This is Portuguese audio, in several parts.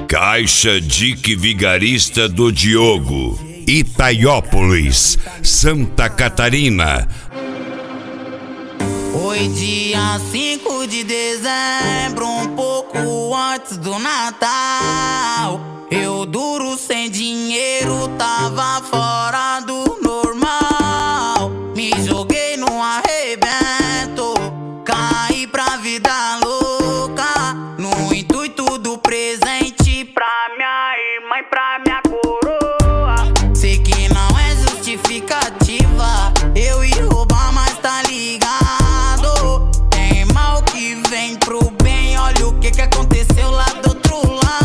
Caixa Dique Vigarista do Diogo, Itaiópolis, Santa Catarina. Foi dia 5 de dezembro, um pouco antes do Natal. Eu duro sem dinheiro, tava fora do normal. Me joguei no arrebento, caí pra vida louca, no intuito do presente pra minha irmã e pra minha coroa. Sei que não é justificativa eu ir roubar, mas tá ligado, tem mal que vem pro bem. Olha o que aconteceu lá do outro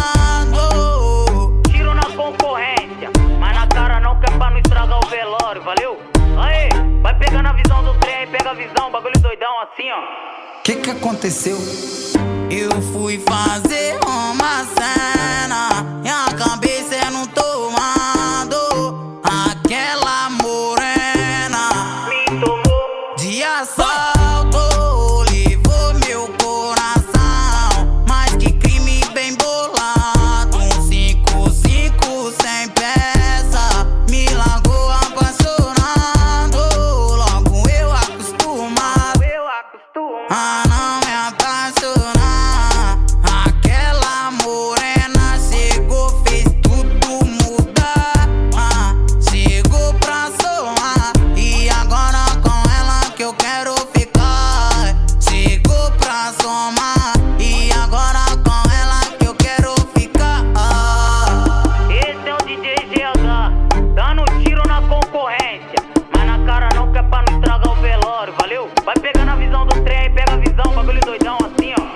lado. Tiro na concorrência, mas na cara não, que é pra não estragar o velório, valeu? Aê, vai pegando a visão do trem, pega a visão, bagulho doidão assim, ó. Que aconteceu? Eu fui fazer uma cena e acabei sendo tomado. Aquela morena me tomou de assalto, levou meu coração. Mas que crime bem bolado, 5,5 sem peça, me largou apaixonado. Logo eu acostumado a não me apaixonar. Aquela morena chegou, fez tudo mudar. Chegou pra somar e agora com ela que eu quero ficar. Chegou pra somar e agora com ela que eu quero ficar. Esse é o DJ GH, dando tiro na concorrência, mas na cara não, que é pra não estragar o velório, valeu? Vai pegando a visão do trem, pega a visão, bagulho doidão assim, ó.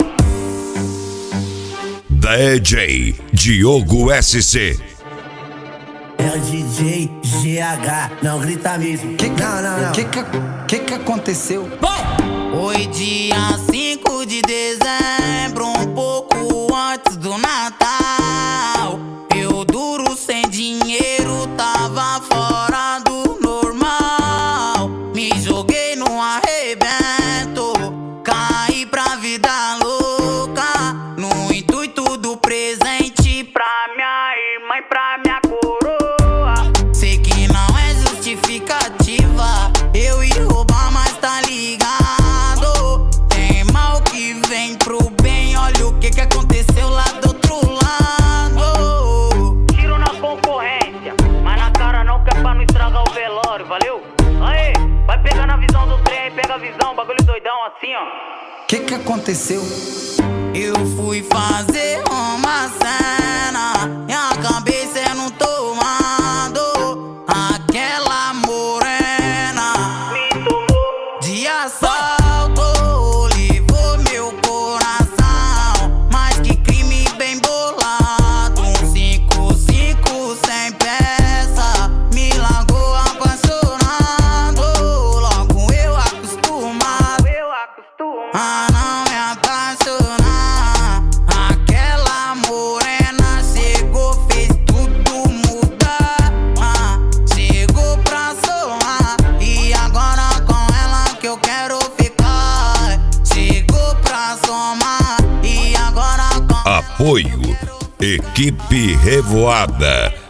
DJ Diogo SC. É o DJ GH, não grita mesmo. Não. Que aconteceu? Foi dia 5 de dezembro, um pouco antes do Natal. Eu duro sem dinheiro, tava fora do normal. Me joguei no arrebento, caí pra vida louca, no intuito do presente pra minha irmã e pra minha coroa. Sei que não é justificativa eu ir roubar, mas tá ligado, tem mal que vem pro bem. Olha o que aconteceu lá do outro lado. Tiro na concorrência, mas na cara não, que é pra não estragar o velório, valeu? Aê, vai pegando a visão do trem, pega a visão, bagulho doidão assim, ó. Que aconteceu? Eu fui fazer uma cena e acabei sendo tomado. Aquela morena me tomou de assalto, levou meu coração. Mas que crime bem bolado, 5,5 sem peça, me largou apaixonado. Logo eu acostumado a não me apaixonar. Aquela morena chegou, fez tudo mudar. Chegou pra somar e agora com ela que eu quero ficar. Chegou pra somar e agora com Apoio Equipe Revoada.